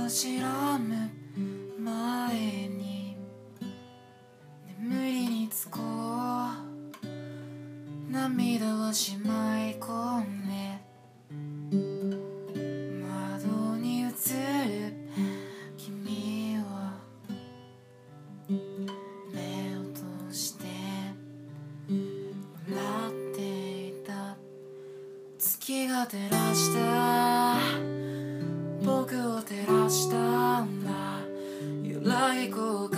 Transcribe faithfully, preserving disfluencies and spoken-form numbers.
しらむ前に眠りにつこう。涙はしまい込んで窓に映る君は目を閉じて笑っていた。月が照らした僕を照らしたんだ。揺らぎこう